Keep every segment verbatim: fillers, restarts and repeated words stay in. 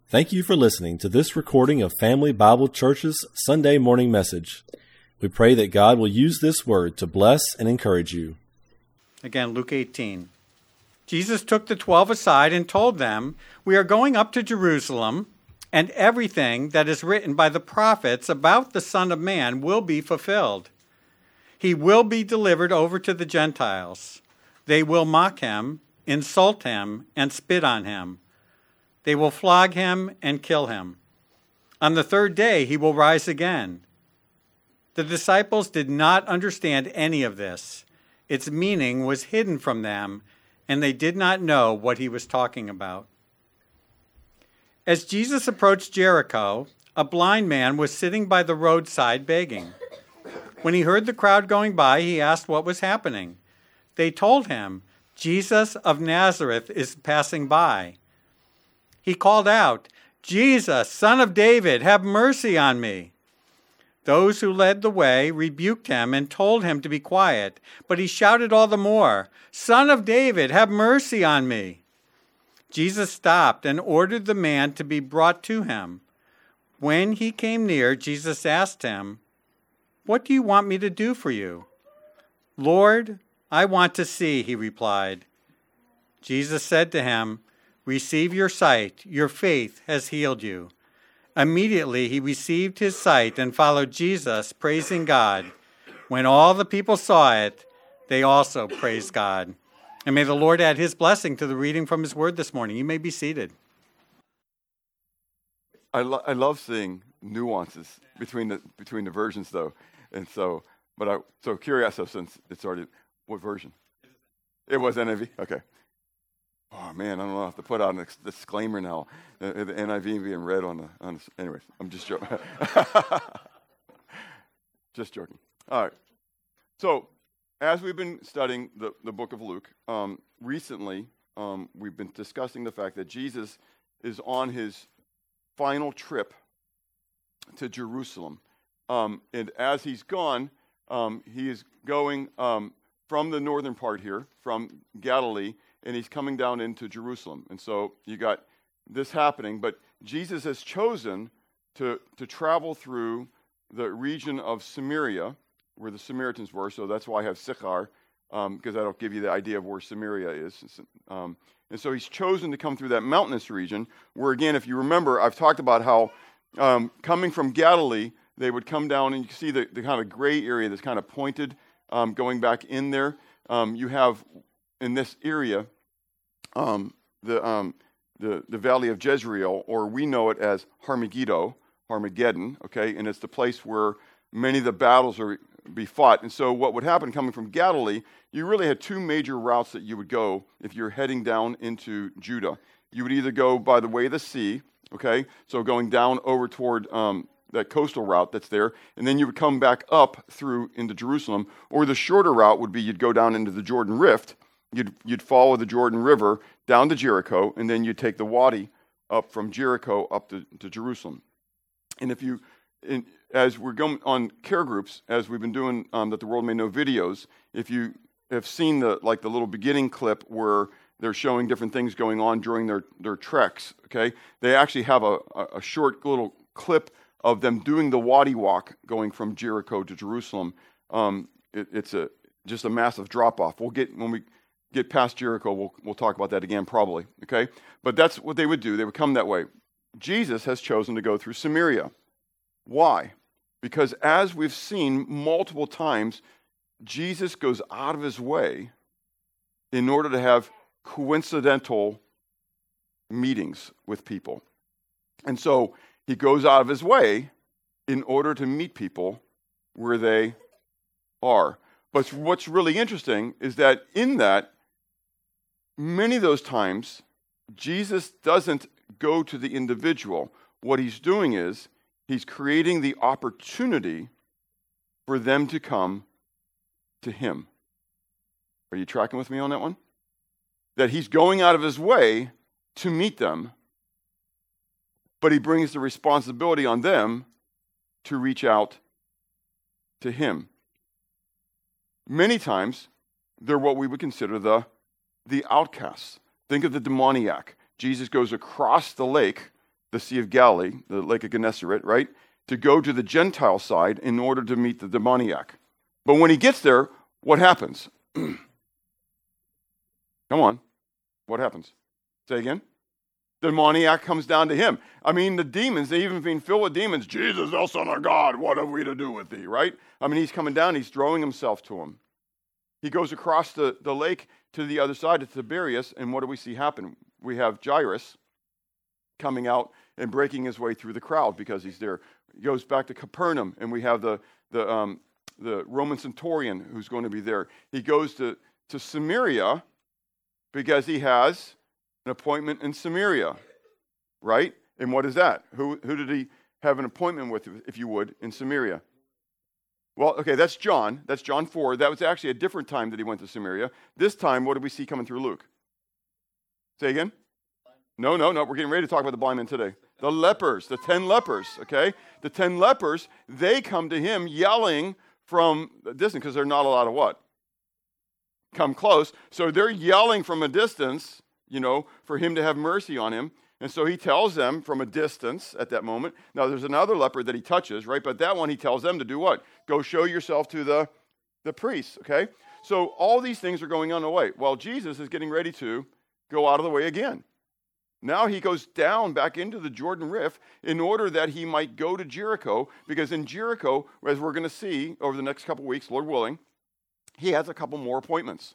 Thank you for listening to this recording of Family Bible Church's Sunday morning message. We pray that God will use this word to bless and encourage you. Again, Luke eighteen. Jesus took the twelve aside and told them, "We are going up to Jerusalem, and everything that is written by the prophets about the Son of Man will be fulfilled. He will be delivered over to the Gentiles. They will mock him, insult him, and spit on him. They will flog him and kill him. On the third day he will rise again." The disciples did not understand any of this. Its meaning was hidden from them, and they did not know what he was talking about. As Jesus approached Jericho, a blind man was sitting by the roadside begging. When he heard the crowd going by, he asked what was happening. They told him, "Jesus of Nazareth is passing by." He called out, "Jesus, Son of David, have mercy on me." Those who led the way rebuked him and told him to be quiet, but he shouted all the more, "Son of David, have mercy on me." Jesus stopped and ordered the man to be brought to him. When he came near, Jesus asked him, "What do you want me to do for you?" "Lord, I want to see," he replied. Jesus said to him, "Receive your sight. Your faith has healed you." Immediately he received his sight and followed Jesus, praising God. When all the people saw it, they also praised God. And may the Lord add his blessing to the reading from his word this morning. You may be seated. I, lo- I love seeing nuances between the between the versions, though, and so. But I so curious since it's already what version? It was N I V. Okay. Oh man, I don't know. I have to put out a disclaimer now. The, the N I V being read on the. On the anyways, I'm just joking. Just joking. All right. So, as we've been studying the, the book of Luke, um, recently um, we've been discussing the fact that Jesus is on his final trip to Jerusalem, um, and as he's gone, um, he is going um, from the northern part here, from Galilee. And he's coming down into Jerusalem. And so you got this happening, but Jesus has chosen to, to travel through the region of Samaria, where the Samaritans were. So that's why I have Sychar, um, because that'll give you the idea of where Samaria is. Um, and so he's chosen to come through that mountainous region, where again, if you remember, I've talked about how um, coming from Galilee, they would come down and you see the, the kind of gray area that's kind of pointed um, going back in there. Um, you have in this area, Um, the um, the the valley of Jezreel, or we know it as Harmageddo, Armageddon, okay, and it's the place where many of the battles are be fought. And so, what would happen coming from Galilee? You really had two major routes that you would go if you're heading down into Judah. You would either go by the way of the sea, okay, so going down over toward um, that coastal route that's there, and then you would come back up through into Jerusalem, or the shorter route would be you'd go down into the Jordan Rift. You'd, you'd follow the Jordan River down to Jericho, and then you'd take the Wadi up from Jericho up to, to Jerusalem. And if you, in, as we're going on care groups, as we've been doing um, that the world may know videos, if you have seen the like the little beginning clip where they're showing different things going on during their, their treks, okay, they actually have a, a short little clip of them doing the Wadi walk going from Jericho to Jerusalem. Um, it, it's a just a massive drop off. We'll get when we get past Jericho, we'll we'll talk about that again probably, okay? But that's what they would do. They would come that way. Jesus has chosen to go through Samaria. Why? Because as we've seen multiple times, Jesus goes out of his way in order to have coincidental meetings with people. And so he goes out of his way in order to meet people where they are. But what's really interesting is that in that, many of those times, Jesus doesn't go to the individual. What he's doing is he's creating the opportunity for them to come to him. Are you tracking with me on that one? That he's going out of his way to meet them, but he brings the responsibility on them to reach out to him. Many times, they're what we would consider the, the outcasts. Think of the demoniac. Jesus goes across the lake the Sea of Galilee, the Lake of Gennesaret, right, to go to the Gentile side in order to meet the demoniac. But when he gets there, what happens? Come on. What happens? Say again. The demoniac comes down to him. I mean, the demons, they even being filled with demons. Jesus, thou Son of God, what have we to do with thee, right? I mean, he's coming down. He's throwing himself to him. He goes across the, the lake to the other side of Tiberias, and what do we see happen? We have Jairus coming out and breaking his way through the crowd because he's there. He goes back to Capernaum, and we have the the um, the Roman centurion who's going to be there. He goes to, to Samaria because he has an appointment in Samaria, right? And what is that? Who who did he have an appointment with, if you would, in Samaria? Well, okay, that's John. That's John four. That was actually a different time that he went to Samaria. This time, what do we see coming through Luke? Say again? No, no, no. We're getting ready to talk about the blind men today. The lepers, the ten lepers, okay? The ten lepers, they come to him yelling from a distance because they're not allowed to what? Come close. So they're yelling from a distance, you know, for him to have mercy on him. And so he tells them from a distance at that moment. Now, there's another leper that he touches, right? But that one, he tells them to do what? Go show yourself to the, the priests, okay? So all these things are going on the way. While Jesus is getting ready to go out of the way again. Now he goes down back into the Jordan Rift in order that he might go to Jericho, because in Jericho, as we're going to see over the next couple weeks, Lord willing, he has a couple more appointments.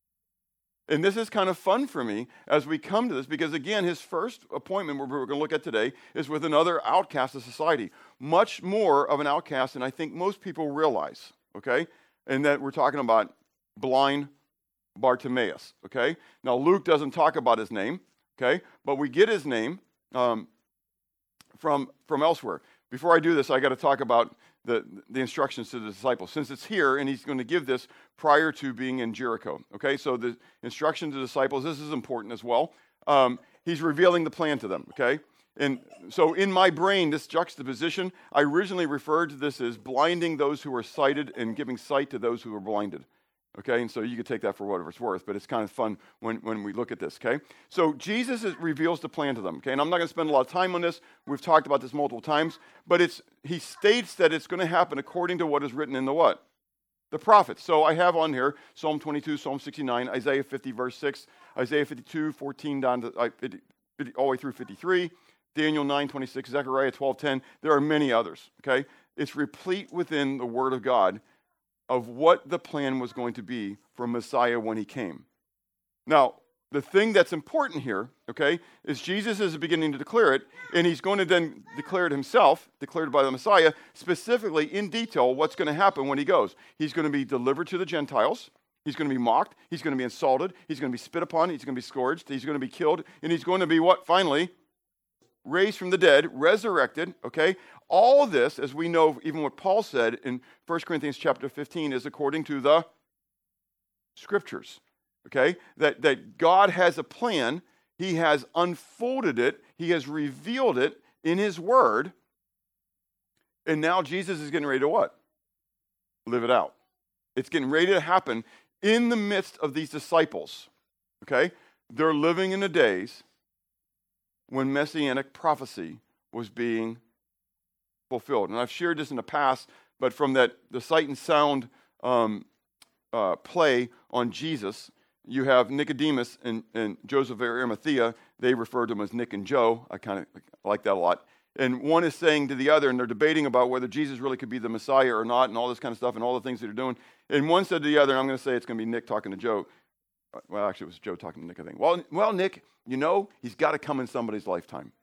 And this is kind of fun for me as we come to this, because again, his first appointment we're going to look at today is with another outcast of society. Much more of an outcast than I think most people realize, okay? And that we're talking about blind Bartimaeus, okay? Now, Luke doesn't talk about his name, okay? But we get his name um, from, from elsewhere. Before I do this, I got to talk about the, the instructions to the disciples, since it's here, and he's going to give this prior to being in Jericho, okay? So the instruction to the disciples, this is important as well. Um, he's revealing the plan to them, okay? And so in my brain, this juxtaposition, I originally referred to this as blinding those who are sighted and giving sight to those who are blinded. Okay, and so you could take that for whatever it's worth, but it's kind of fun when, when we look at this, okay? So Jesus is, reveals the plan to them, okay? And I'm not going to spend a lot of time on this. We've talked about this multiple times, but it's he states that it's going to happen according to what is written in the what? The prophets. So I have on here Psalm twenty-two, Psalm sixty-nine, Isaiah fifty, verse six, Isaiah fifty-two, fourteen, down to uh, fifty, fifty, all the way through fifty-three, Daniel nine, twenty-six, Zechariah twelve, ten. There are many others, okay? It's replete within the Word of God of what the plan was going to be for Messiah when he came. Now, the thing that's important here, okay, is Jesus is beginning to declare it, and he's going to then declare it himself, declared by the Messiah, specifically in detail what's going to happen when he goes. He's going to be delivered to the Gentiles. He's going to be mocked. He's going to be insulted. He's going to be spit upon. He's going to be scourged. He's going to be killed. And he's going to be what? Finally, raised from the dead, resurrected, okay? All this, as we know, even what Paul said in First Corinthians chapter fifteen, is according to the Scriptures, okay? That, that God has a plan. He has unfolded it. He has revealed it in his word. And now Jesus is getting ready to what? Live it out. It's getting ready to happen in the midst of these disciples, okay? They're living in the days when messianic prophecy was being fulfilled. And I've shared this in the past, but from that the Sight and Sound um, uh, play on Jesus, you have Nicodemus and, and Joseph of Arimathea. They refer to him as Nick and Joe. I kind of like that a lot. And one is saying to the other, and they're debating about whether Jesus really could be the Messiah or not, and all this kind of stuff, and all the things that they're doing. And one said to the other, and I'm going to say it's going to be Nick talking to Joe. Well, actually, it was Joe talking to Nick, I think. Well, well, Nick, you know, he's got to come in somebody's lifetime.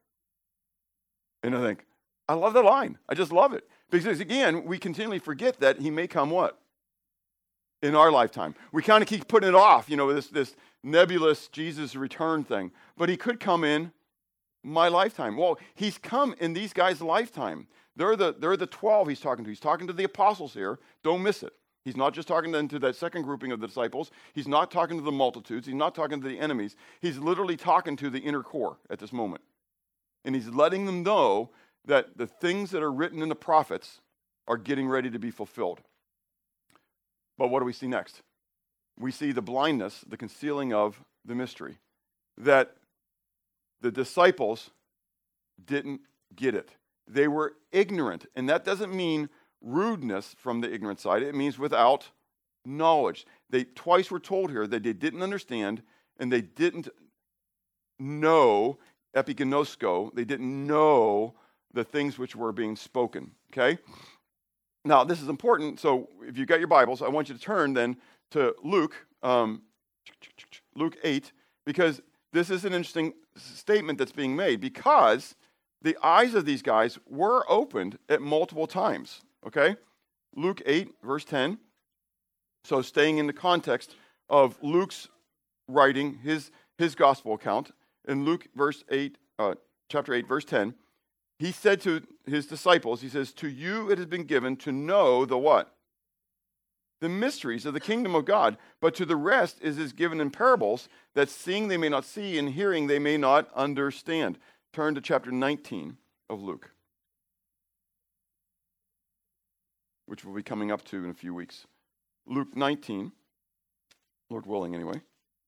And I think, I love that line. I just love it. Because, again, we continually forget that he may come what? In our lifetime. We kind of keep putting it off, you know, this, this nebulous Jesus return thing. But he could come in my lifetime. Well, he's come in these guys' lifetime. They're the, they're the twelve he's talking to. He's talking to the apostles here. Don't miss it. He's not just talking then to that second grouping of the disciples. He's not talking to the multitudes. He's not talking to the enemies. He's literally talking to the inner core at this moment. And he's letting them know that the things that are written in the prophets are getting ready to be fulfilled. But what do we see next? We see the blindness, the concealing of the mystery. That the disciples didn't get it. They were ignorant. And that doesn't mean rudeness from the ignorant side. It means without knowledge. They twice were told here that they didn't understand and they didn't know, epiginosko, they didn't know the things which were being spoken. Okay? Now, this is important. So if you've got your Bibles, I want you to turn then to Luke, um, Luke eight, because this is an interesting statement that's being made, because the eyes of these guys were opened at multiple times. Okay? Luke eight, verse ten. So staying in the context of Luke's writing, his, his gospel account, in Luke verse eight, uh, chapter eight, verse ten, he said to his disciples, he says, to you it has been given to know the what? The mysteries of the kingdom of God, but to the rest is is given in parables, that seeing they may not see, and hearing they may not understand. Turn to chapter nineteen of Luke, which we'll be coming up to in a few weeks. Luke nineteen, Lord willing anyway.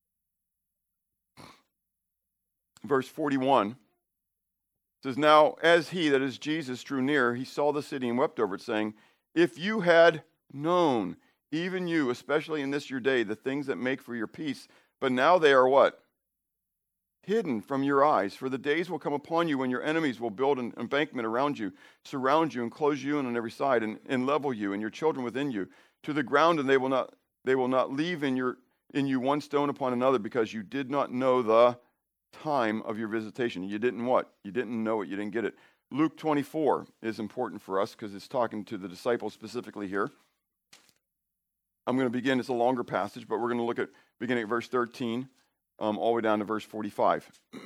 Verse forty-one says, now as he, that is Jesus, drew near, he saw the city and wept over it, saying, if you had known, even you, especially in this your day, the things that make for your peace, but now they are what? Hidden from your eyes. For the days will come upon you when your enemies will build an embankment around you, surround you, and close you in on every side, and, and level you, and your children within you, to the ground, and they will not they will not leave in your in you one stone upon another, because you did not know the time of your visitation. You didn't what? You didn't know it. You didn't get it. Luke twenty-four is important for us because it's talking to the disciples specifically here. I'm going to begin. It's a longer passage, but we're going to look at beginning at verse thirteen um, all the way down to verse forty-five.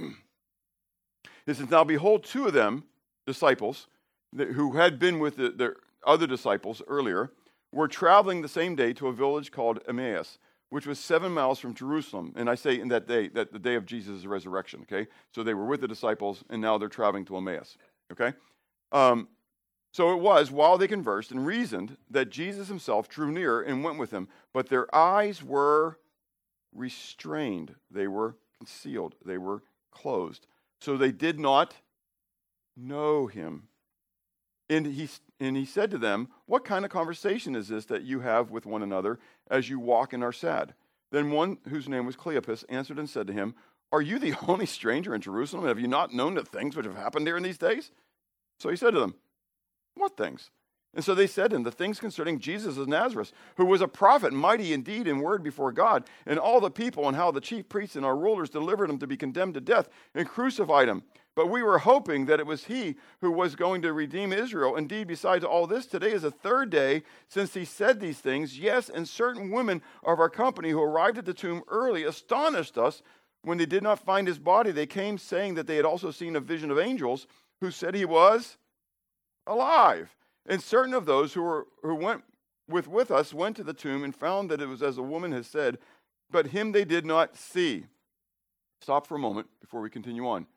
It says, now behold, two of them, disciples, that, who had been with the, the other disciples earlier, were traveling the same day to a village called Emmaus, which was seven miles from Jerusalem. And I say in that day, that the day of Jesus' resurrection, okay? So they were with the disciples, and now they're traveling to Emmaus, okay? Um, so it was, while they conversed and reasoned, that Jesus himself drew near and went with them. But their eyes were restrained. They were concealed. They were closed. So they did not know him. And he, and he said to them, what kind of conversation is this that you have with one another as you walk and are sad? Then one, whose name was Cleopas, answered and said to him, are you the only stranger in Jerusalem? Have you not known the things which have happened here in these days? So he said to them, what things? And so they said to him, the things concerning Jesus of Nazareth, who was a prophet, mighty in deed and word before God, and all the people, and how the chief priests and our rulers delivered him to be condemned to death and crucified him. But we were hoping that it was he who was going to redeem Israel. Indeed, besides all this, today is the third day since he said these things. Yes, and certain women of our company who arrived at the tomb early astonished us. When they did not find his body, they came saying that they had also seen a vision of angels who said he was alive. And certain of those who were who went with, with us went to the tomb and found that it was as the woman has said, but him they did not see. Stop for a moment before we continue on.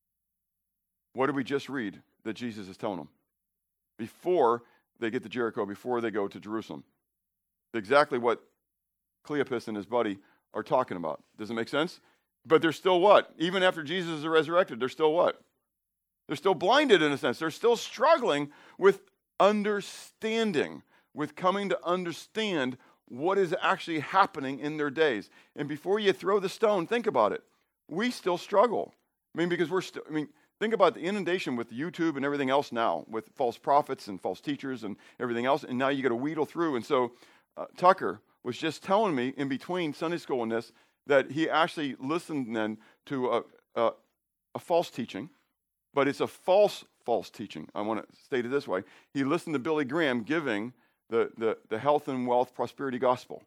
What did we just read that Jesus is telling them? Before they get to Jericho, before they go to Jerusalem. Exactly what Cleopas and his buddy are talking about. Does it make sense? But they're still what? Even after Jesus is resurrected, they're still what? They're still blinded in a sense. They're still struggling with understanding, with coming to understand what is actually happening in their days. And before you throw the stone, think about it. We still struggle. I mean, because we're still, I mean, think about the inundation with YouTube and everything else now, with false prophets and false teachers and everything else, and now you got to wheedle through. And so uh, Tucker was just telling me in between Sunday school and this that he actually listened then to a, a, a false teaching, but it's a false, false teaching. I want to state it this way. He listened to Billy Graham giving the, the, the health and wealth prosperity gospel.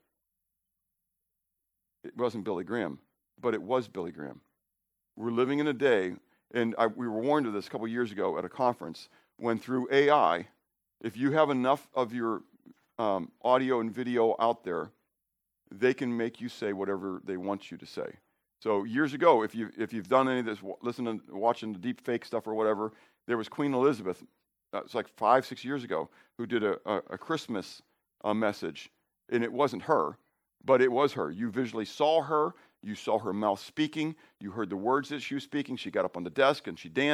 It wasn't Billy Graham, but it was Billy Graham. We're living in a day, and I, we were warned of this a couple years ago at a conference, when through A I, if you have enough of your um, audio and video out there, they can make you say whatever they want you to say. So years ago, if you if you've done any of this, listening, watching the deep fake stuff or whatever, there was Queen Elizabeth. Uh, it's like five, six years ago, who did a, a, a Christmas uh, message, and it wasn't her, but it was her. You visually saw her. You saw her mouth speaking. You heard the words that she was speaking. She got up on the desk and she danced.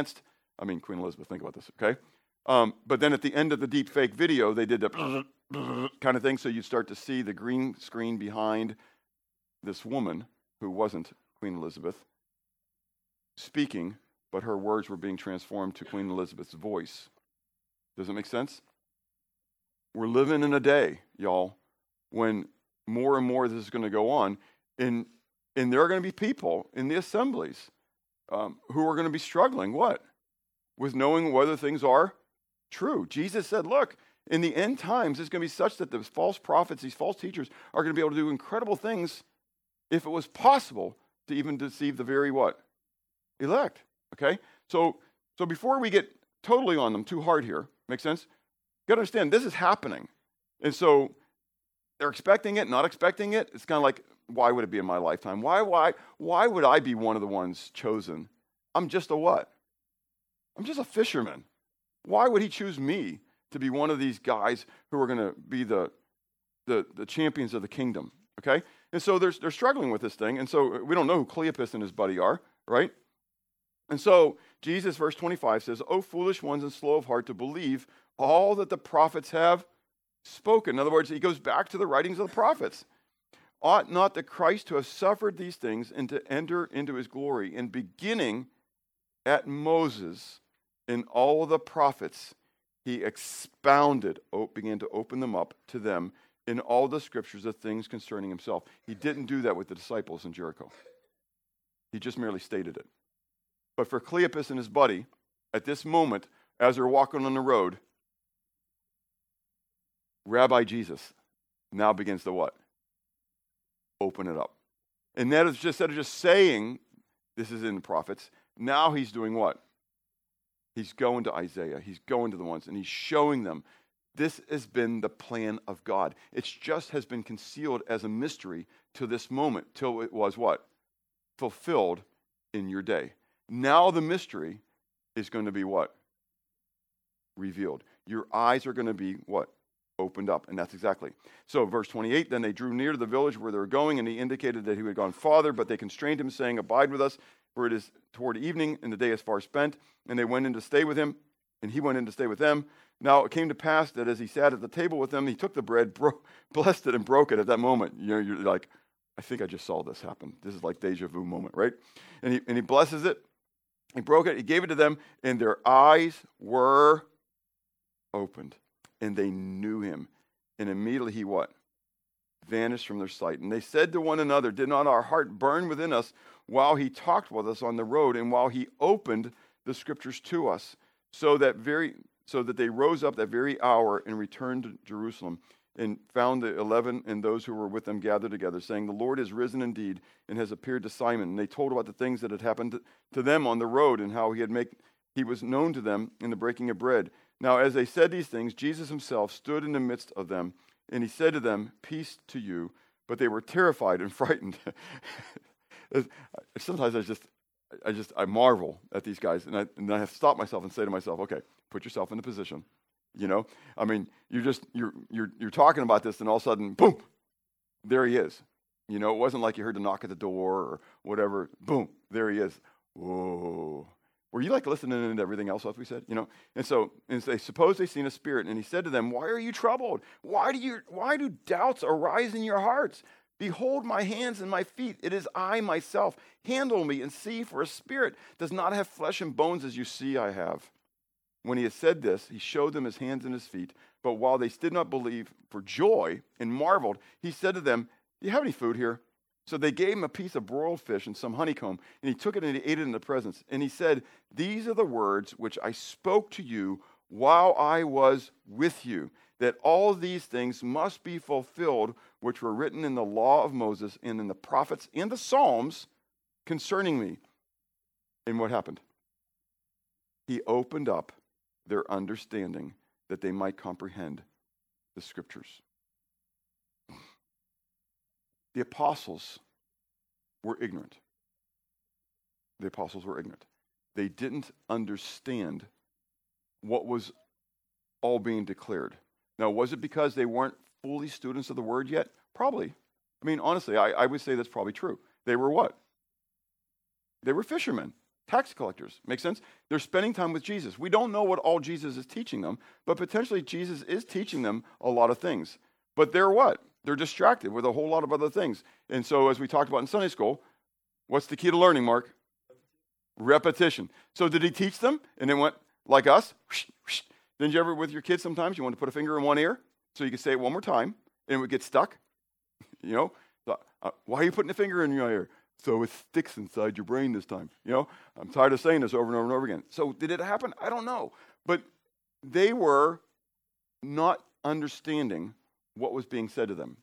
I mean, Queen Elizabeth, think about this, okay? Um, but then at the end of the deep fake video, they did the kind of thing, so you start to see the green screen behind this woman who wasn't Queen Elizabeth speaking, but her words were being transformed to Queen Elizabeth's voice. Does it make sense? We're living in a day, y'all, when more and more this is going to go on, and, and there are going to be people in the assemblies um, who are going to be struggling, what? With knowing whether things are true. Jesus said, look, in the end times, it's going to be such that those false prophets, these false teachers, are going to be able to do incredible things if it was possible to even deceive the very what? Elect. Okay? So, so before we get totally on them too hard here, make sense? You got to understand, this is happening. And so they're expecting it, not expecting it. It's kind of like, why would it be in my lifetime? Why, why, why would I be one of the ones chosen? I'm just a what? I'm just a fisherman. Why would he choose me to be one of these guys who are going to be the, the, the champions of the kingdom? Okay? And so they're, they're struggling with this thing. And so we don't know who Cleopas and his buddy are, right? And so Jesus, verse twenty-five says, O foolish ones and slow of heart to believe all that the prophets have spoken. In other words, he goes back to the writings of the prophets. Ought not the Christ to have suffered these things and to enter into his glory? And beginning at Moses and all the prophets, he expounded, began to open them up to them in all the scriptures of things concerning himself. He didn't do that with the disciples in Jericho. He just merely stated it. But for Cleopas and his buddy, at this moment, as they're walking on the road, Rabbi Jesus now begins to what? Open it up. And that is just, instead of just saying, this is in the prophets, now he's doing what? He's going to Isaiah. He's going to the ones, and he's showing them this has been the plan of God. It just has been concealed as a mystery to this moment, till it was what? Fulfilled in your day. Now the mystery is going to be what? Revealed. Your eyes are going to be what? Opened up. And that's exactly. So verse twenty-eight, then they drew near to the village where they were going, and he indicated that he had gone farther, but they constrained him, saying, abide with us, for it is toward evening, and the day is far spent. And they went in to stay with him, and he went in to stay with them. Now it came to pass that as he sat at the table with them, he took the bread, bro- blessed it, and broke it. At that moment, you know, you're like, I think I just saw this happen. This is like deja vu moment, right? And he and he blesses it. He broke it. He gave it to them, and their eyes were opened, and they knew him. And immediately he what? Vanished from their sight. And they said to one another, did not our heart burn within us while he talked with us on the road, and while he opened the scriptures to us? So that very so that they rose up that very hour and returned to Jerusalem, and found the eleven and those who were with them gathered together, saying, the Lord is risen indeed and has appeared to Simon. And they told about the things that had happened to, to them on the road, and how he had make he was known to them in the breaking of bread. Now as they said these things, Jesus himself stood in the midst of them, and he said to them, peace to you. But they were terrified and frightened. Sometimes I just I just I marvel at these guys, and I and I have to stop myself and say to myself, okay, put yourself in the position. You know, I mean, you're just you're you're you're talking about this, and all of a sudden, boom, there he is. You know, it wasn't like you heard a knock at the door or whatever. Boom, there he is. Whoa. Were you like listening to everything else we said? You know, and so and they suppose they seen a spirit, and he said to them, "Why are you troubled? Why do you why do doubts arise in your hearts? Behold my hands and my feet. It is I myself. Handle me and see, for a spirit does not have flesh and bones as you see I have." When he had said this, he showed them his hands and his feet. But while they did not believe for joy and marveled, he said to them, do you have any food here? So they gave him a piece of broiled fish and some honeycomb, and he took it and he ate it in the presence. And he said, these are the words which I spoke to you while I was with you, that all these things must be fulfilled, which were written in the law of Moses and in the prophets and the Psalms concerning me. And what happened? He opened up their understanding that they might comprehend the scriptures. The apostles were ignorant. The apostles were ignorant. They didn't understand what was all being declared. Now, was it because they weren't fully students of the word yet? Probably. I mean, honestly, I, I would say that's probably true. They were what? They were fishermen. tax collectors. Make sense? They're spending time with Jesus. We don't know what all Jesus is teaching them, but potentially Jesus is teaching them a lot of things. But they're what? They're distracted with a whole lot of other things. And so as we talked about in Sunday school, what's the key to learning, Mark? Repetition. So did he teach them? And it went like us? Whoosh, whoosh. Didn't you ever, with your kids sometimes, you want to put a finger in one ear so you could say it one more time and it would get stuck? You know, so, uh, why are you putting a finger in your ear? So it sticks inside your brain this time. You know, I'm tired of saying this over and over and over again. So did it happen? I don't know. But they were not understanding what was being said to them.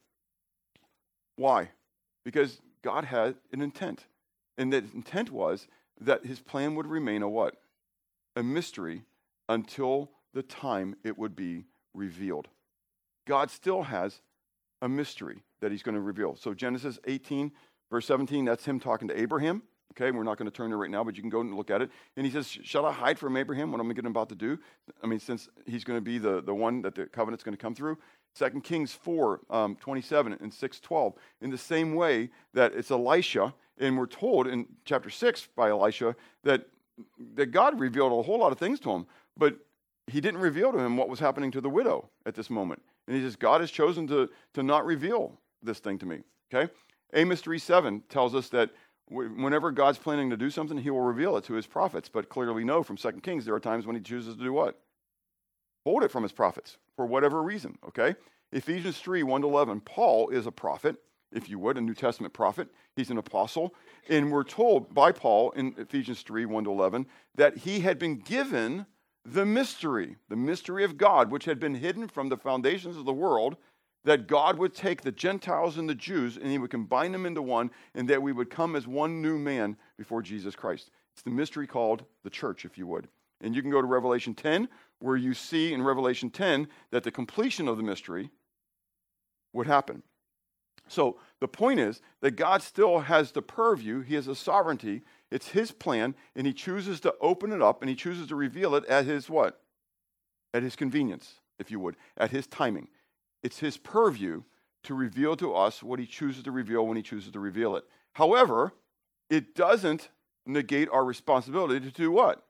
Why? Because God had an intent. And that intent was that his plan would remain a what? A mystery until the time it would be revealed. God still has a mystery that he's going to reveal. So Genesis eighteen, verse seventeen, that's him talking to Abraham. Okay, we're not going to turn there right now, but you can go and look at it. And he says, shall I hide from Abraham what I'm going about to do? I mean, since he's going to be the, the one that the covenant's going to come through. Second Kings four, um, twenty-seven and six twelve. In the same way that it's Elisha, and we're told in chapter six by Elisha that, that God revealed a whole lot of things to him, but he didn't reveal to him what was happening to the widow at this moment. And he says, God has chosen to, to not reveal this thing to me. Okay? Amos three seven tells us that whenever God's planning to do something, he will reveal it to his prophets. But clearly we know from Second Kings there are times when he chooses to do what? Hold it from his prophets for whatever reason. Okay? Ephesians three, one to eleven. Paul is a prophet, if you would, a New Testament prophet. He's an apostle. And we're told by Paul in Ephesians three, one to eleven, that he had been given the mystery, the mystery of God, which had been hidden from the foundations of the world, that God would take the Gentiles and the Jews and he would combine them into one, and that we would come as one new man before Jesus Christ. It's the mystery called the church, if you would. And you can go to Revelation ten, where you see in Revelation ten that the completion of the mystery would happen. So the point is that God still has the purview. He has the sovereignty. It's his plan, and he chooses to open it up, and he chooses to reveal it at his what? At his convenience, if you would, at his timing. It's his purview to reveal to us what he chooses to reveal when he chooses to reveal it. However, it doesn't negate our responsibility to do what?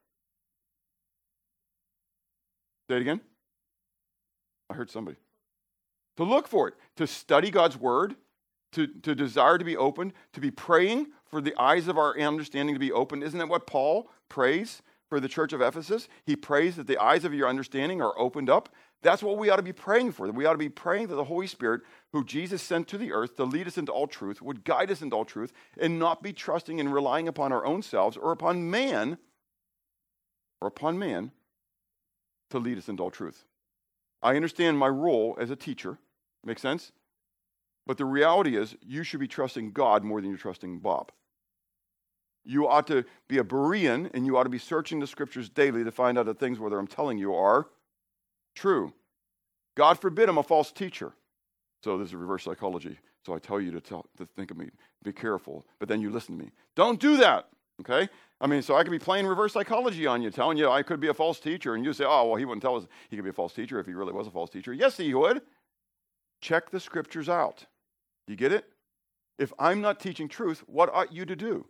Say it again. I heard somebody. To look for it, to study God's word, to, to desire to be opened, to be praying for the eyes of our understanding to be opened. Isn't that what Paul prays for the church of Ephesus? He prays that the eyes of your understanding are opened up. That's what we ought to be praying for. We ought to be praying that the Holy Spirit, who Jesus sent to the earth to lead us into all truth, would guide us into all truth and not be trusting and relying upon our own selves or upon man, or upon man to lead us into all truth. I understand my role as a teacher. Make sense? But the reality is, you should be trusting God more than you're trusting Bob. You ought to be a Berean, and you ought to be searching the scriptures daily to find out the things whether I'm telling you are true. God forbid I'm a false teacher. So this is reverse psychology. So I tell you to tell to think of me, be careful, but then you listen to me. Don't do that. Okay? I mean, so I could be playing reverse psychology on you, telling you I could be a false teacher, and you say, oh, well, he wouldn't tell us he could be a false teacher if he really was a false teacher. Yes, he would. Check the scriptures out. You get it? If I'm not teaching truth, what ought you to do?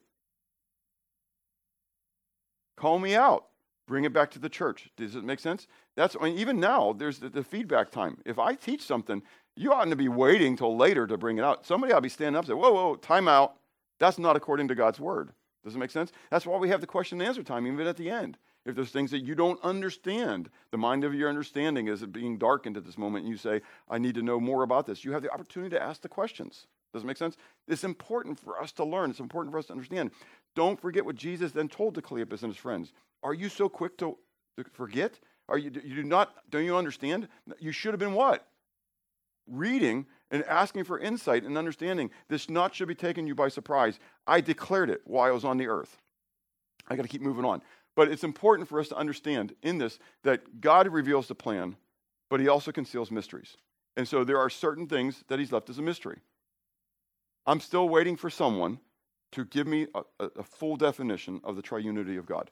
Call me out. Bring it back to the church. Does it make sense? That's, I mean, even now, there's the, the feedback time. If I teach something, you oughtn't to be waiting till later to bring it out. Somebody ought to be standing up and say, whoa, whoa, time out. That's not according to God's word. Does it make sense? That's why we have the question and answer time, even at the end. If there's things that you don't understand, the mind of your understanding is being darkened at this moment, and you say, I need to know more about this, you have the opportunity to ask the questions. Does it make sense? It's important for us to learn. It's important for us to understand. Don't forget what Jesus then told to Cleopas and his friends. Are you so quick to, to forget? Are you, you do not, don't you understand? You should have been what? Reading and asking for insight and understanding. This not should be taking you by surprise. I declared it while I was on the earth. I got to keep moving on. But it's important for us to understand in this that God reveals the plan, but he also conceals mysteries. And so there are certain things that he's left as a mystery. I'm still waiting for someone to give me a, a, a full definition of the triunity of God.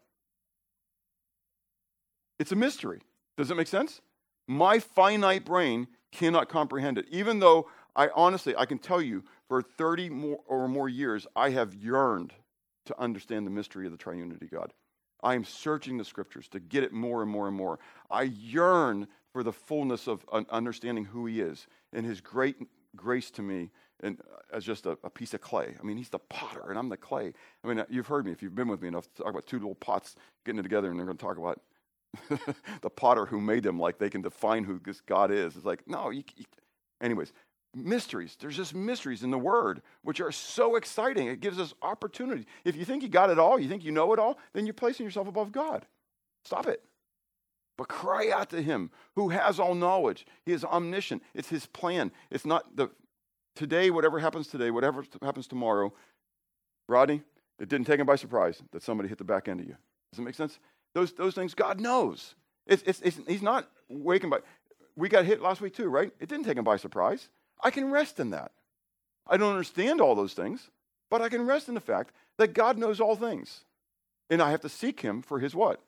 It's a mystery. Does it make sense? My finite brain cannot comprehend it. Even though I honestly, I can tell you, for thirty more or more years, I have yearned to understand the mystery of the triunity God. I am searching the scriptures to get it more and more and more. I yearn for the fullness of understanding who he is and his great grace to me and as just a, a piece of clay. I mean, he's the potter and I'm the clay. I mean, you've heard me, if you've been with me enough, to talk about two little pots getting it together, and they're going to talk about the potter who made them, like they can define who this God is. It's like, no, you, you, anyways, mysteries. There's just mysteries in the Word, which are so exciting. It gives us opportunity. If you think you got it all, you think you know it all, then you're placing yourself above God. Stop it. But cry out to him who has all knowledge. He is omniscient. It's his plan. It's not the today, whatever happens today, whatever happens tomorrow. Rodney, it didn't take him by surprise that somebody hit the back end of you. Does it make sense? Those those things God knows. It's, it's, it's, he's not waking by. We got hit last week too, right? It didn't take him by surprise. I can rest in that. I don't understand all those things, but I can rest in the fact that God knows all things. And I have to seek him for his what?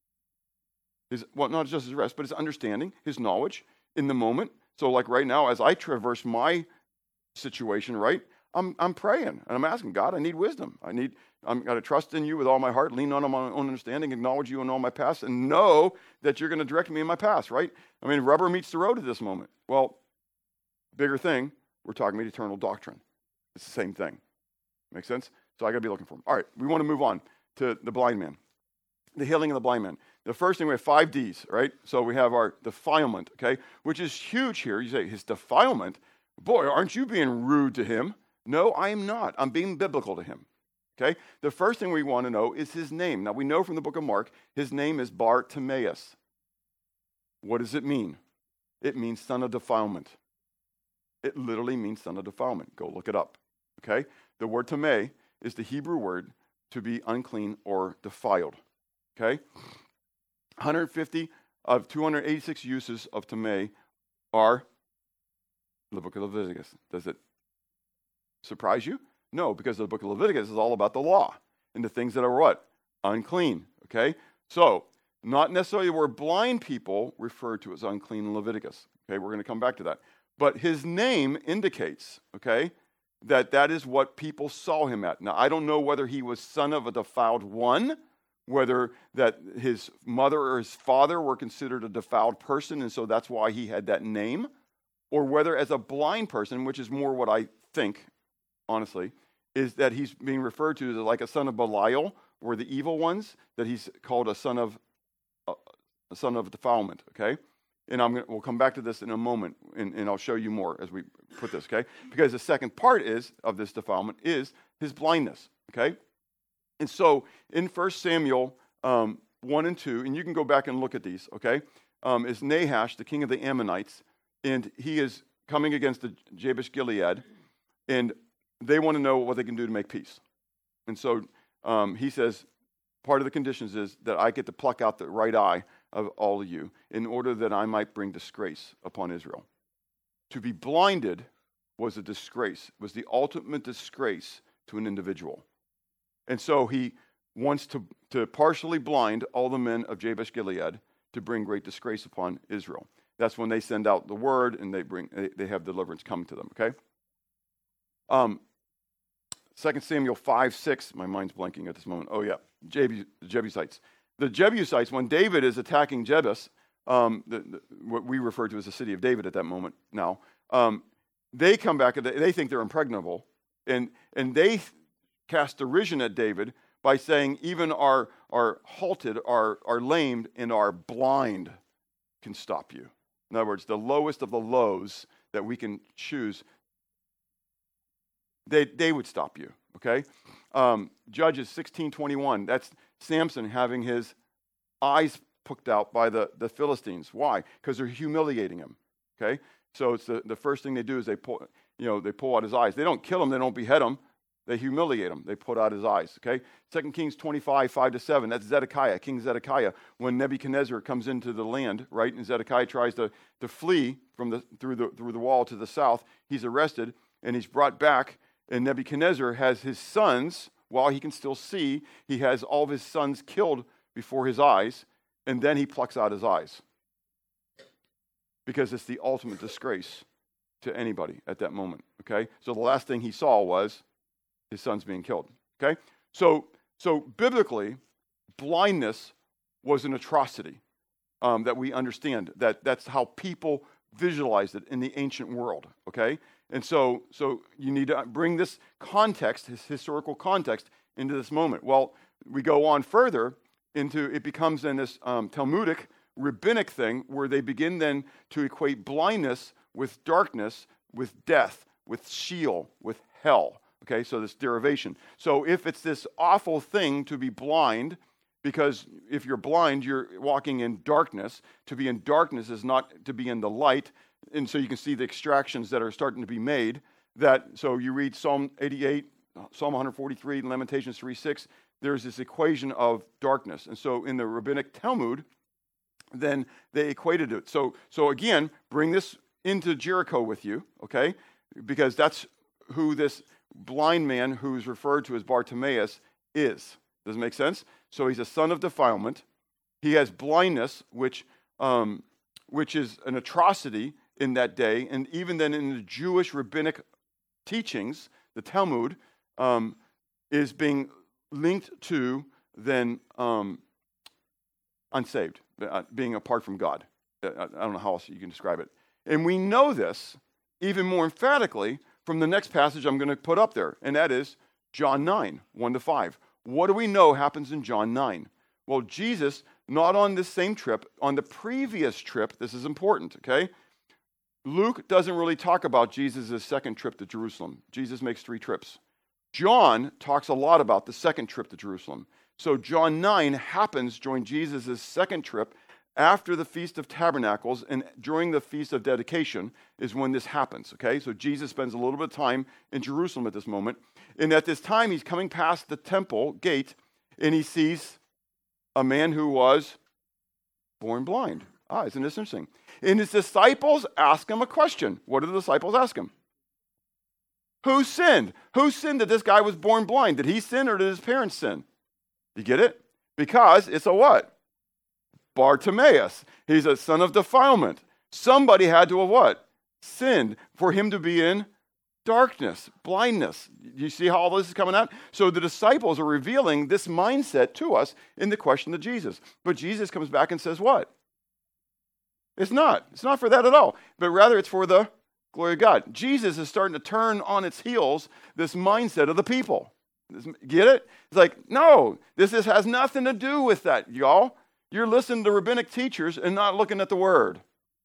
His, well, not just his rest, but his understanding, his knowledge in the moment. So like right now, as I traverse my situation, right, I'm I'm praying and I'm asking God, I need wisdom. I need, I'm got to trust in you with all my heart, lean on my own understanding, acknowledge you in all my past, and know that you're going to direct me in my past, right? I mean, rubber meets the road at this moment. Well, bigger thing, we're talking about eternal doctrine. It's the same thing. Make sense? So I got to be looking for him. All right, we want to move on to the blind man. The healing of the blind man. The first thing, we have five D's, right? So we have our defilement, okay, which is huge here. You say, his defilement? Boy, aren't you being rude to him? No, I am not. I'm being biblical to him, okay? The first thing we want to know is his name. Now, we know from the book of Mark, his name is Bartimaeus. What does it mean? It means son of defilement. It literally means son of defilement. Go look it up, okay? The word tameh is the Hebrew word to be unclean or defiled. Okay, one hundred fifty of two hundred eighty-six uses of tameh are the book of Leviticus. Does it surprise you? No, because the book of Leviticus is all about the law and the things that are what? Unclean. Okay, so not necessarily were blind people referred to as unclean in Leviticus. Okay, we're going to come back to that. But his name indicates, okay, that that is what people saw him at. Now, I don't know whether he was son of a defiled one, whether that his mother or his father were considered a defiled person, and so that's why he had that name, or whether as a blind person, which is more what I think, honestly, is that he's being referred to as like a son of Belial, or the evil ones, that he's called a son of uh, a son of defilement, okay? And I'm gonna, we'll come back to this in a moment, and, and I'll show you more as we put this, okay? Because the second part is of this defilement is his blindness, okay? And so in First Samuel um, one and two, and you can go back and look at these, okay, um, is Nahash, the king of the Ammonites, and he is coming against the Jabesh Gilead, and they want to know what they can do to make peace. And so um, he says, part of the conditions is that I get to pluck out the right eye of all of you in order that I might bring disgrace upon Israel. To be blinded was a disgrace, was the ultimate disgrace to an individual. And so he wants to, to partially blind all the men of Jabesh Gilead to bring great disgrace upon Israel. That's when they send out the word and they bring they, they have deliverance coming to them, okay? Um, Second Samuel five, six, my mind's blanking at this moment. Oh yeah, Jebus, the Jebusites. The Jebusites, when David is attacking Jebus, um, the, the, what we refer to as the city of David at that moment now, um, they come back and they, they think they're impregnable, and and they cast derision at David by saying even our, our halted, our, our lamed, and our blind can stop you. In other words, the lowest of the lows that we can choose, they, they would stop you, okay? Um, Judges sixteen twenty-one, that's Samson having his eyes poked out by the, the Philistines. Why? Because they're humiliating him, okay? So it's the, the first thing they do is they pull, you know, they pull out his eyes. They don't kill him, they don't behead him. They humiliate him. They put out his eyes, okay? Second Kings twenty-five, five to seven, that's Zedekiah, King Zedekiah. When Nebuchadnezzar comes into the land, right, and Zedekiah tries to, to flee from the through the through the wall to the south, he's arrested, and he's brought back, and Nebuchadnezzar has his sons, while he can still see, he has all of his sons killed before his eyes, and then he plucks out his eyes. Because it's the ultimate disgrace to anybody at that moment, okay? So the last thing he saw was his son's being killed, okay? So So biblically, blindness was an atrocity um, that we understand. That that's how people visualized it in the ancient world, okay? And so, so you need to bring this context, this historical context, into this moment. Well, we go on further into, it becomes then this um, Talmudic, rabbinic thing where they begin then to equate blindness with darkness, with death, with Sheol, with hell. Okay, so this derivation. So if it's this awful thing to be blind, because if you're blind, you're walking in darkness. To be in darkness is not to be in the light. And so you can see the extractions that are starting to be made. That so you read Psalm eighty-eight, Psalm one forty-three, Lamentations three six, there's this equation of darkness. And so in the rabbinic Talmud, then they equated it. So, so again, bring this into Jericho with you, okay? Because that's who this blind man who's referred to as Bartimaeus is. Does it make sense? So he's a son of defilement. He has blindness, which um, which is an atrocity in that day. And even then in the Jewish rabbinic teachings, the Talmud um, is being linked to then um, unsaved, uh, being apart from God. I, I don't know how else you can describe it. And we know this even more emphatically from the next passage I'm going to put up there, and that is John nine, one to five. What do we know happens in John nine? Well, Jesus, not on this same trip, on the previous trip, this is important, okay? Luke doesn't really talk about Jesus' second trip to Jerusalem. Jesus makes three trips. John talks a lot about the second trip to Jerusalem. So John nine happens during Jesus' second trip after the Feast of Tabernacles and during the Feast of Dedication is when this happens, okay? So Jesus spends a little bit of time in Jerusalem at this moment. And at this time, he's coming past the temple gate and he sees a man who was born blind. Ah, isn't this interesting? And his disciples ask him a question. What do the disciples ask him? Who sinned? Who sinned that this guy was born blind? Did he sin or did his parents sin? You get it? Because it's a what? Bartimaeus. He's a son of defilement. Somebody had to have what? Sinned for him to be in darkness, blindness. You see how all this is coming out? So the disciples are revealing this mindset to us in the question to Jesus. But Jesus comes back and says what? It's not. It's not for that at all. But rather it's for the glory of God. Jesus is starting to turn on its heels this mindset of the people. Get it? It's like, no, this is, has nothing to do with that, y'all. You're listening to rabbinic teachers and not looking at the word.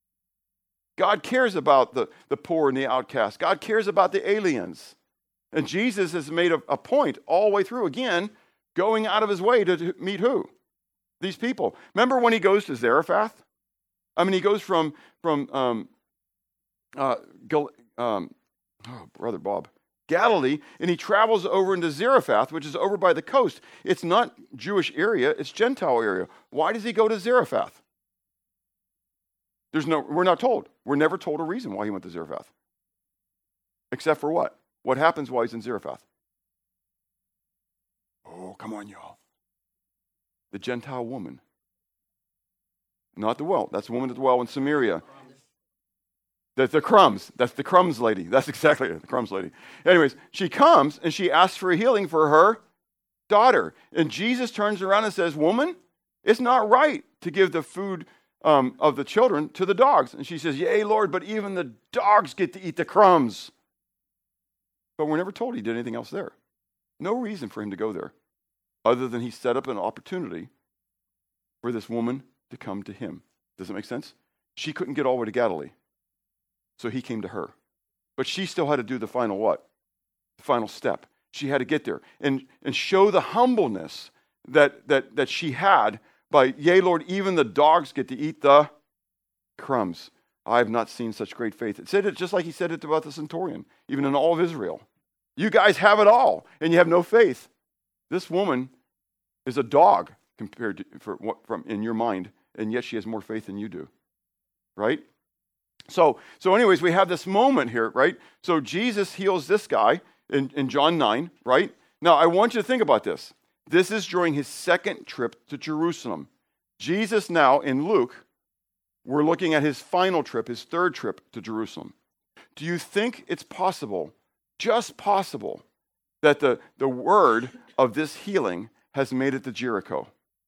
God cares about the, the poor and the outcast. God cares about the aliens. And Jesus has made a, a point all the way through, again, going out of his way to, to meet who? These people. Remember when he goes to Zarephath? I mean, he goes from, from um, uh, Gal- um, oh, Brother Bob, Galilee, and he travels over into Zarephath, which is over by the coast. It's not Jewish area, it's Gentile area. Why does he go to Zarephath? There's no, we're not told. We're never told a reason why he went to Zarephath. Except for what? What happens while he's in Zarephath? Oh, come on, y'all. The Gentile woman. Not the well. That's the woman at the well in Samaria. That's the crumbs. That's the crumbs lady. That's exactly it, the crumbs lady. Anyways, she comes and she asks for a healing for her daughter. And Jesus turns around and says, woman, it's not right to give the food um, of the children to the dogs. And she says, yea, Lord, but even the dogs get to eat the crumbs. But we're never told he did anything else there. No reason for him to go there other than he set up an opportunity for this woman to come to him. Does that make sense? She couldn't get all the way to Galilee. So he came to her. But she still had to do the final what? The final step. She had to get there and, and show the humbleness that, that, that she had by, yea, Lord, even the dogs get to eat the crumbs. I have not seen such great faith. It said it just like he said it about the centurion, even in all of Israel. You guys have it all, and you have no faith. This woman is a dog compared to, for, from in your mind, and yet she has more faith than you do, right? So, so anyways, we have this moment here, right? So Jesus heals this guy in, in John nine, right? Now, I want you to think about this. This is during his second trip to Jerusalem. Jesus now, in Luke, we're looking at his final trip, his third trip to Jerusalem. Do you think it's possible, just possible, that the, the word of this healing has made it to Jericho?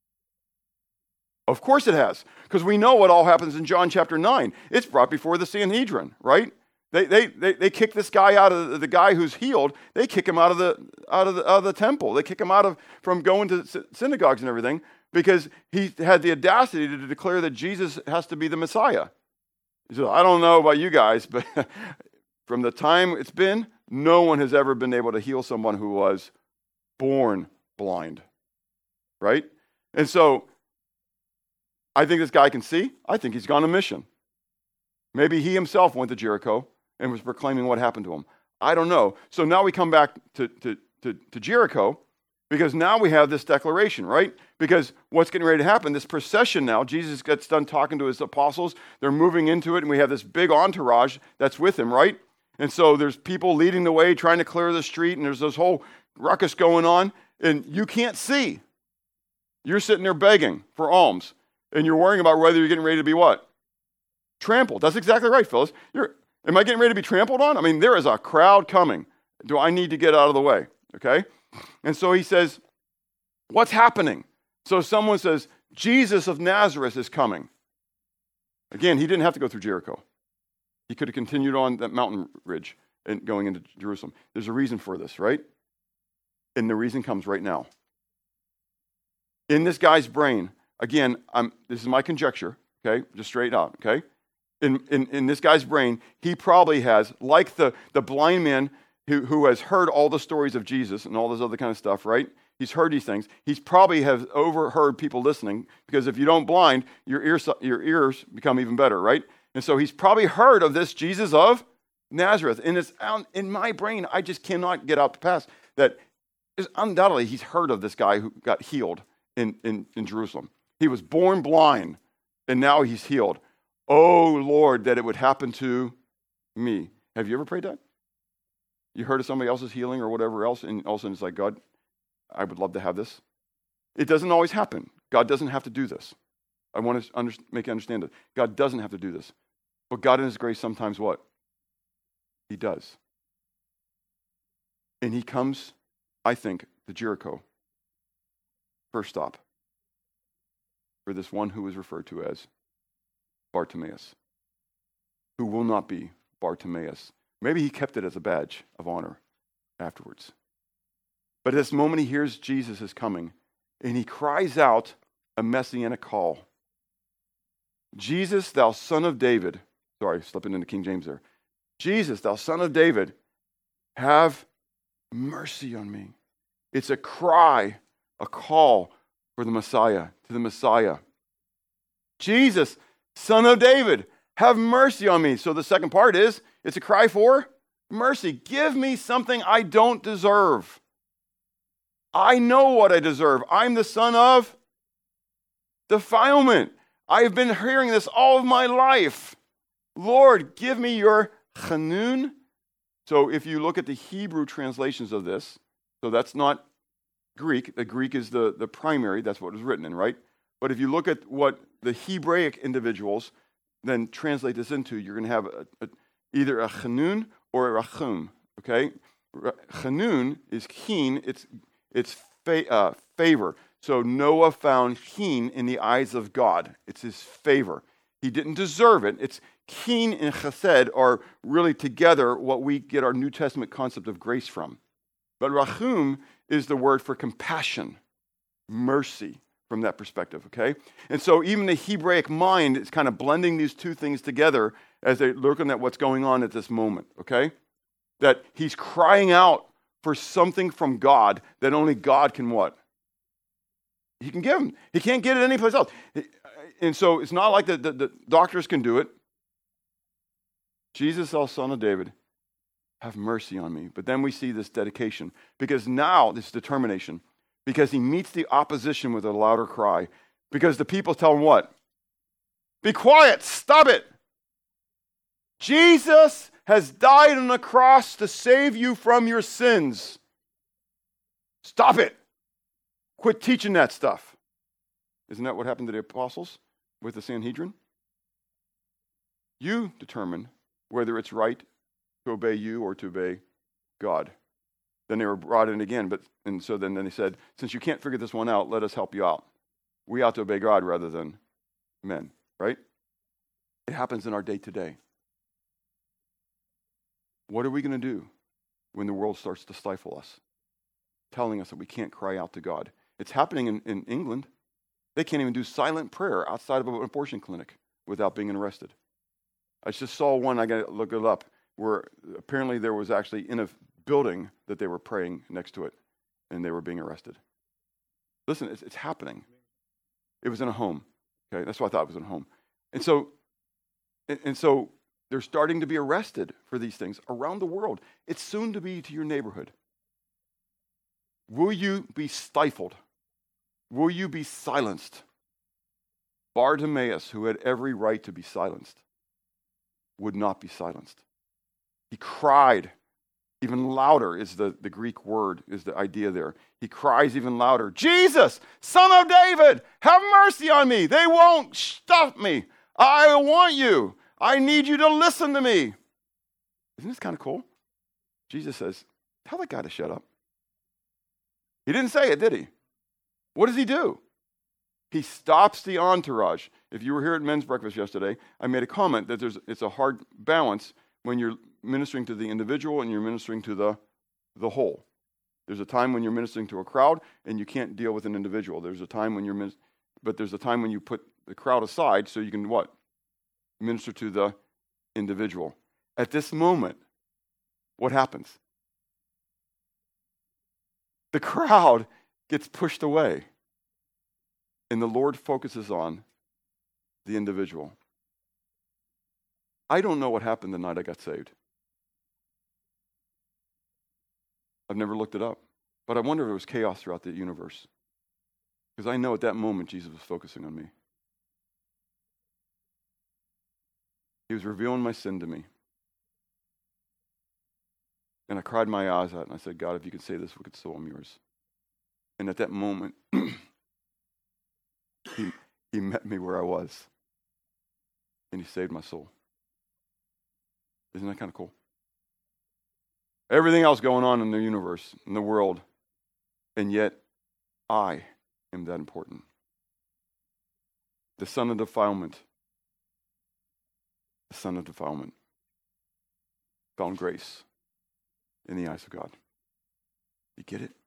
Of course it has, because we know what all happens in John chapter nine. It's brought before the Sanhedrin, right? They they they, they kick this guy out of the, the guy who's healed. They kick him out of the out of the, out of the temple. They kick him out of from going to synagogues and everything because he had the audacity to declare that Jesus has to be the Messiah. He said, I don't know about you guys, but from the time it's been, no one has ever been able to heal someone who was born blind, right? And so I think this guy can see. I think he's gone on a mission. Maybe he himself went to Jericho and was proclaiming what happened to him. I don't know. So now we come back to, to, to, to Jericho because now we have this declaration, right? Because what's getting ready to happen, this procession now, Jesus gets done talking to his apostles. They're moving into it, and we have this big entourage that's with him, right? And so there's people leading the way, trying to clear the street, and there's this whole ruckus going on, and you can't see. You're sitting there begging for alms. And you're worrying about whether you're getting ready to be what? Trampled. That's exactly right, Phyllis. You're, am I getting ready to be trampled on? I mean, there is a crowd coming. Do I need to get out of the way? Okay? And so he says, what's happening? So someone says, Jesus of Nazareth is coming. Again, he didn't have to go through Jericho. He could have continued on that mountain ridge and going into Jerusalem. There's a reason for this, right? And the reason comes right now. In this guy's brain, again, I'm, this is my conjecture, okay, just straight out, okay? In, in, in this guy's brain, he probably has, like the, the blind man who, who has heard all the stories of Jesus and all this other kind of stuff, right? He's heard these things. He's probably has overheard people listening because if you don't blind, your ears, your ears become even better, right? And so he's probably heard of this Jesus of Nazareth. And it's out in my brain, I just cannot get out past that is undoubtedly he's heard of this guy who got healed in, in, in Jerusalem. He was born blind, and now he's healed. Oh, Lord, that it would happen to me. Have you ever prayed that? You heard of somebody else's healing or whatever else, and all of a sudden it's like, God, I would love to have this. It doesn't always happen. God doesn't have to do this. I want to under, make you understand it. God doesn't have to do this. But God in his grace sometimes what? He does. And he comes, I think, to Jericho. First stop. For this one who is referred to as Bartimaeus, who will not be Bartimaeus. Maybe he kept it as a badge of honor afterwards. But at this moment he hears Jesus is coming, and he cries out a messianic call. Jesus, thou son of David, sorry, slipping into King James there. Jesus, thou son of David, have mercy on me. It's a cry, a call for the Messiah, to the Messiah. Jesus, son of David, have mercy on me. So the second part is, it's a cry for mercy. Give me something I don't deserve. I know what I deserve. I'm the son of defilement. I've been hearing this all of my life. Lord, give me your chanun. So if you look at the Hebrew translations of this, so that's not Greek. The Greek is the, the primary. That's what was written in, right? But if you look at what the Hebraic individuals then translate this into, you're going to have a, a, either a chanun or a rachum, okay? Chanun is keen. It's, it's fa- uh, favor. So Noah found keen in the eyes of God. It's his favor. He didn't deserve it. It's keen and chesed are really together what we get our New Testament concept of grace from. But rachum is the word for compassion, mercy from that perspective, okay? And so even the Hebraic mind is kind of blending these two things together as they're looking at what's going on at this moment, okay? That he's crying out for something from God that only God can what? He can give him. He can't get it anyplace else. And so it's not like the, the, the doctors can do it. Jesus, thou son of David, have mercy on me. But then we see this dedication, because now, this determination, because he meets the opposition with a louder cry, because the people tell him what? Be quiet, stop it. Jesus has died on the cross to save you from your sins. Stop it. Quit teaching that stuff. Isn't that what happened to the apostles with the Sanhedrin? You determine whether it's right to obey you or to obey God. Then they were brought in again, but and so then, then they said, since you can't figure this one out, let us help you out. We ought to obey God rather than men, right? It happens in our day today. What are we going to do when the world starts to stifle us, telling us that we can't cry out to God? It's happening in, in England. They can't even do silent prayer outside of an abortion clinic without being arrested. I just saw one, I got to look it up, where apparently there was actually in a building that they were praying next to it, and they were being arrested. Listen, it's, it's happening. It was in a home. Okay, that's why I thought it was in a home. And so, and, and so they're starting to be arrested for these things around the world. It's soon to be to your neighborhood. Will you be stifled? Will you be silenced? Bartimaeus, who had every right to be silenced, would not be silenced. He cried even louder, is the, the Greek word, is the idea there. He cries even louder, Jesus, Son of David, have mercy on me. They won't stop me. I want you. I need you to listen to me. Isn't this kind of cool? Jesus says, tell that guy to shut up. He didn't say it, did he? What does he do? He stops the entourage. If you were here at men's breakfast yesterday, I made a comment that there's it's a hard balance when you're ministering to the individual and you're ministering to the, the whole. There's a time when you're ministering to a crowd and you can't deal with an individual. There's a time when you're, min- but there's a time when you put the crowd aside so you can what? Minister to the individual. At this moment, what happens? The crowd gets pushed away, and the Lord focuses on the individual. I don't know what happened the night I got saved. I've never looked it up, but I wonder if there was chaos throughout the universe, because I know at that moment Jesus was focusing on me. He was revealing my sin to me. And I cried my eyes out and I said, God, if you could say this wicked soul, I'm yours. And at that moment, he, he met me where I was. And he saved my soul. Isn't that kind of cool? Everything else going on in the universe, in the world, and yet I am that important. The son of defilement. The son of defilement found grace in the eyes of God. You get it?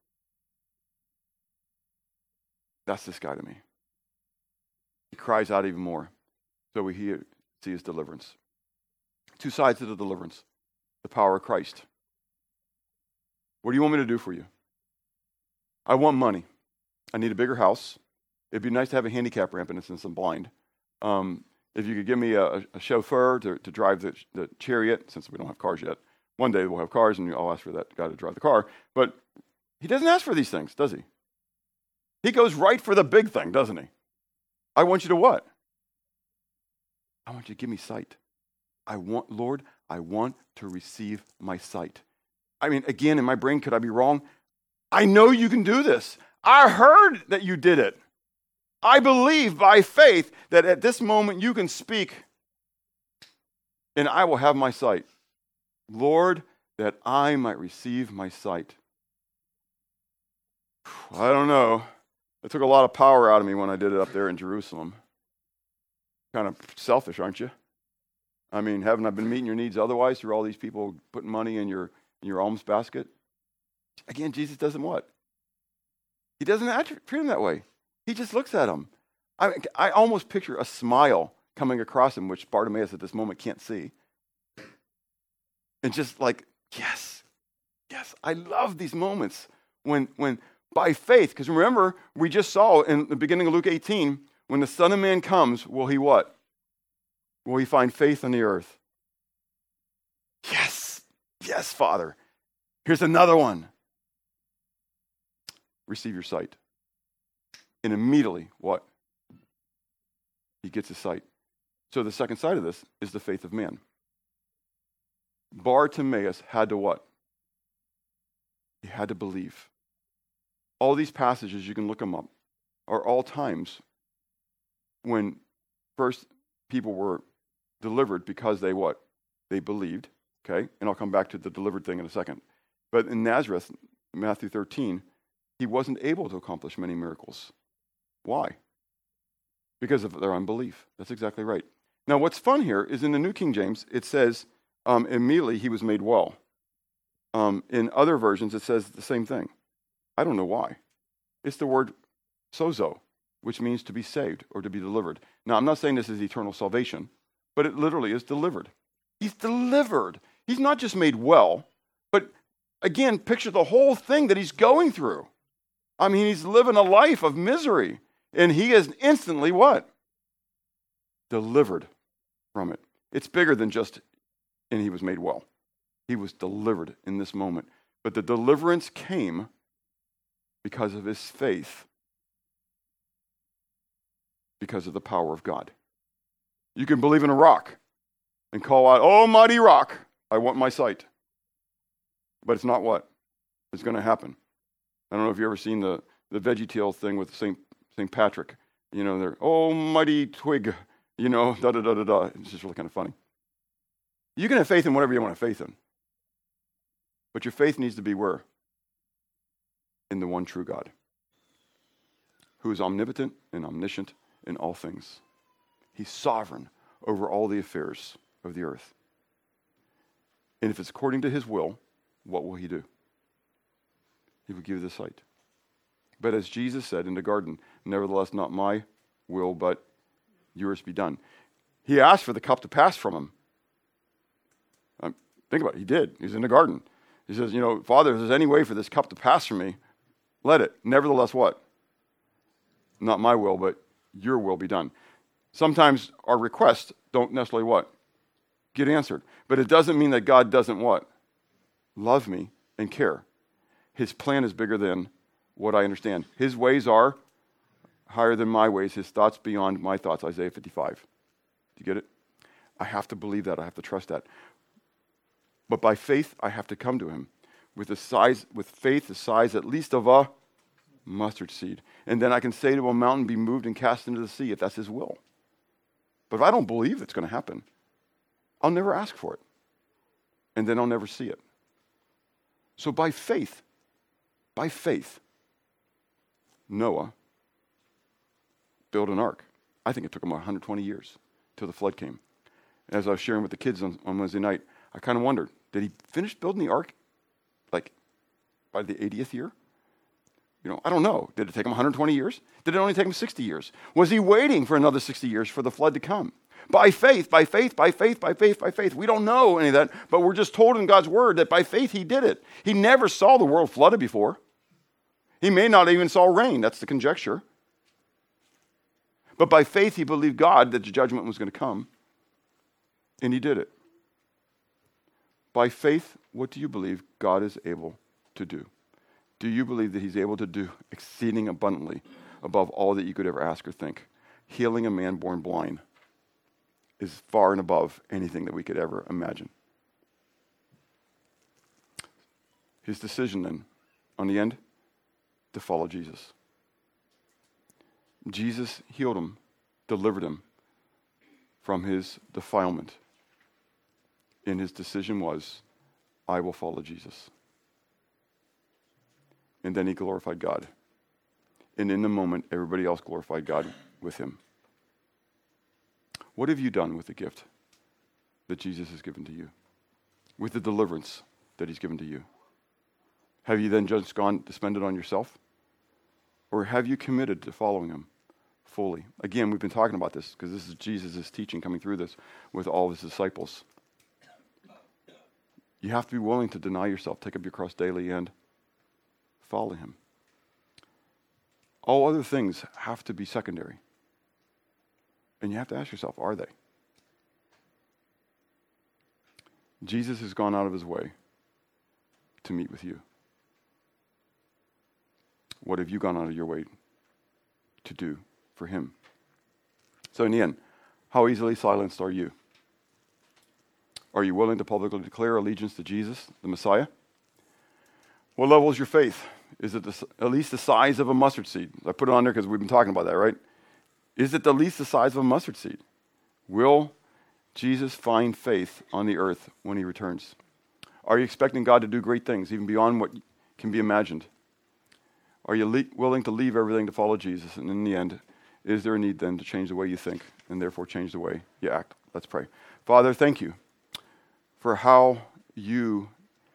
That's this guy to me. He cries out even more. So we hear, see his deliverance. Two sides of the deliverance. The power of Christ. What do you want me to do for you? I want money. I need a bigger house. It'd be nice to have a handicap ramp in it since I'm blind. Um, if you could give me a, a chauffeur to, to drive the, the chariot, since we don't have cars yet. One day we'll have cars and I'll ask for that guy to drive the car. But he doesn't ask for these things, does he? He goes right for the big thing, doesn't he? I want you to what? I want you to give me sight. I want, Lord, I want to receive my sight. I mean, again, in my brain, could I be wrong? I know you can do this. I heard that you did it. I believe by faith that at this moment you can speak and I will have my sight. Lord, that I might receive my sight. I don't know. It took a lot of power out of me when I did it up there in Jerusalem. Kind of selfish, aren't you? I mean, haven't I been meeting your needs otherwise through all these people putting money in your in your alms basket? Again, Jesus doesn't what? He doesn't treat him that way. He just looks at him. I, I almost picture a smile coming across him, which Bartimaeus at this moment can't see. And just like, yes, yes, I love these moments when, when by faith, because remember, we just saw in the beginning of Luke eighteen, when the Son of Man comes, will he what? Will he find faith on the earth? Yes, yes, Father. Here's another one. Receive your sight. And immediately, what? He gets his sight. So the second side of this is the faith of man. Bartimaeus had to what? He had to believe. All these passages, you can look them up, are all times when first people were delivered because they what? They believed, okay? And I'll come back to the delivered thing in a second. But in Nazareth, Matthew thirteen, he wasn't able to accomplish many miracles. Why? Because of their unbelief. That's exactly right. Now, what's fun here is in the New King James, it says, um, immediately he was made well. Um, in other versions, it says the same thing. I don't know why. It's the word sozo, which means to be saved or to be delivered. Now, I'm not saying this is eternal salvation, but it literally is delivered. He's delivered. He's not just made well, but again, picture the whole thing that he's going through. I mean, he's living a life of misery, and he is instantly what? Delivered from it. It's bigger than just, and he was made well. He was delivered in this moment. But the deliverance came because of his faith, because of the power of God. You can believe in a rock and call out, "Oh, mighty rock, I want my sight." But it's not what is going to happen. I don't know if you've ever seen the, the VeggieTale thing with Saint Saint Patrick. You know, they're, "Oh, mighty twig," you know, da da da da da. It's just really kind of funny. You can have faith in whatever you want to have faith in. But your faith needs to be where? In the one true God, who is omnipotent and omniscient in all things. He's sovereign over all the affairs of the earth. And if it's according to his will, what will he do? He will give you the sight. But as Jesus said in the garden, "Nevertheless, not my will, but yours be done." He asked for the cup to pass from him. Um, think about it. He did. He's in the garden. He says, you know, "Father, if there's any way for this cup to pass from me, let it. Nevertheless, what? Not my will, but your will be done." Sometimes our requests don't necessarily what? Get answered. But it doesn't mean that God doesn't what? Love me and care. His plan is bigger than what I understand. His ways are higher than my ways. His thoughts beyond my thoughts. Isaiah fifty-five. Do you get it? I have to believe that. I have to trust that. But by faith, I have to come to him with the size, with faith the size at least of a mustard seed. And then I can say to a mountain, "Be moved and cast into the sea," if that's his will. But if I don't believe it's going to happen, I'll never ask for it. And then I'll never see it. So by faith, by faith, Noah built an ark. I think it took him one hundred twenty years till the flood came. As I was sharing with the kids on, on Wednesday night, I kind of wondered, did he finish building the ark like by the eightieth year? You know, I don't know. Did it take him one hundred twenty years? Did it only take him sixty years? Was he waiting for another sixty years for the flood to come? By faith, by faith, by faith, by faith, by faith. We don't know any of that, but we're just told in God's word that by faith he did it. He never saw the world flooded before. He may not even saw rain. That's the conjecture. But by faith he believed God that the judgment was going to come, and he did it. By faith, what do you believe God is able to do? Do you believe that he's able to do exceeding abundantly above all that you could ever ask or think? Healing a man born blind is far and above anything that we could ever imagine. His decision then, on the end, to follow Jesus. Jesus healed him, delivered him from his defilement. And his decision was, "I will follow Jesus." And then he glorified God. And in the moment, everybody else glorified God with him. What have you done with the gift that Jesus has given to you? With the deliverance that he's given to you? Have you then just gone to spend it on yourself? Or have you committed to following him fully? Again, we've been talking about this because this is Jesus' teaching coming through this with all of his disciples. You have to be willing to deny yourself, take up your cross daily, and follow him. All other things have to be secondary. And you have to ask yourself, are they? Jesus has gone out of his way to meet with you. What have you gone out of your way to do for him? So in the end, how easily silenced are you? Are you willing to publicly declare allegiance to Jesus, the Messiah? What level is your faith? Is it the, at least the size of a mustard seed? I put it on there because we've been talking about that, right? Is it at least the size of a mustard seed? Will Jesus find faith on the earth when he returns? Are you expecting God to do great things, even beyond what can be imagined. Are you le- willing to leave everything to follow Jesus? And in the end, is there a need then to change the way you think and therefore change the way you act? Let's pray. Father, thank you for how you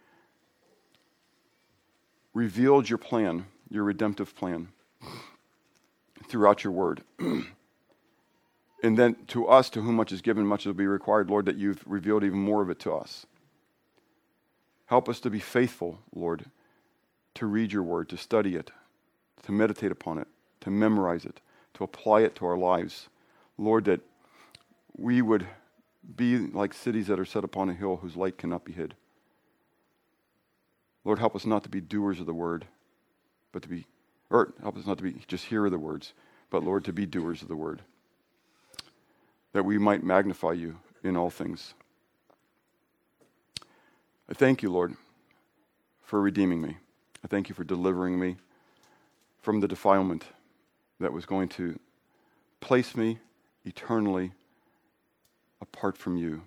revealed your plan, your redemptive plan, throughout your word. And then to us, to whom much is given, much will be required, Lord, that you've revealed even more of it to us. Help us to be faithful, Lord, to read your word, to study it, to meditate upon it, to memorize it, to apply it to our lives. Lord, that we would be like cities that are set upon a hill whose light cannot be hid. Lord, help us not to be doers of the word, but to be, or help us not to be just hearers of the words, but Lord, to be doers of the word, that we might magnify you in all things. I thank you, Lord, for redeeming me. I thank you for delivering me from the defilement that was going to place me eternally apart from you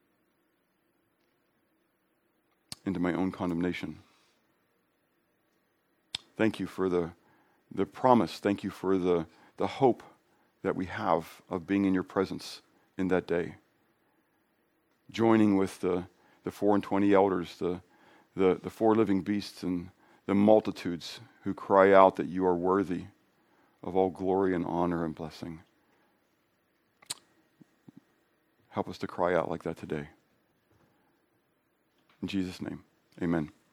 into my own condemnation. Thank you for the, the promise. Thank you for the, the hope that we have of being in your presence in that day. Joining with the, the four and twenty elders, the, the, the four living beasts, and the multitudes who cry out that you are worthy of all glory and honor and blessing. Help us to cry out like that today. In Jesus' name, amen.